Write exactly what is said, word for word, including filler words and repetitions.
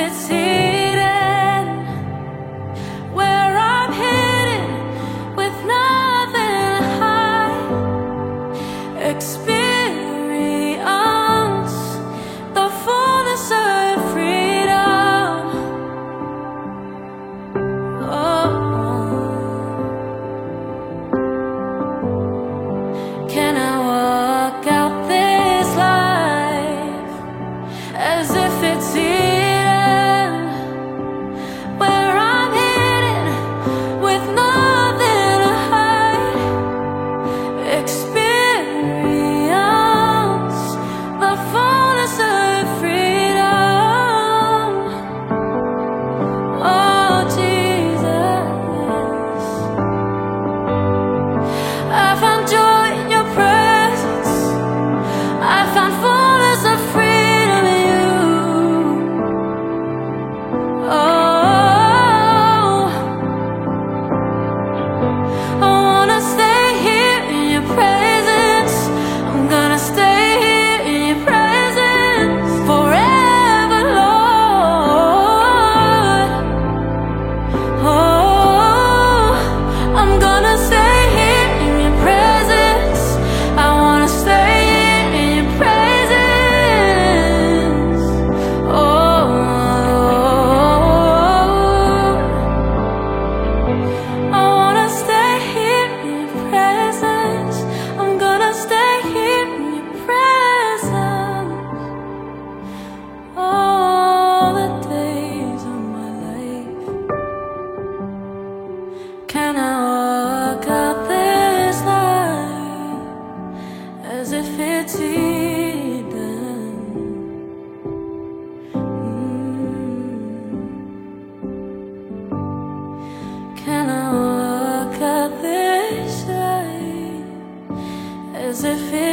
it's hidden, where I'm hidden with nothing to hide. Experience the fullness of freedom. Oh, can I walk out this life as if it's hidden, where I'm hidden with nothing to hide? Experience the fullness of freedom. Oh, Jesus, I found joy in your presence. I found fullness of freedom in you. Oh, I wanna stay here in your presence. I'm gonna stay here in your presence forever, Lord. Oh, I'm gonna stay here in your presence. I wanna stay here in your presence. Oh, I wanna stay here in your presence. I'm gonna stay here in your presence all the days of my life. Can I walk out this life as if it's hidden? Mm. Can I walk out this life as if it's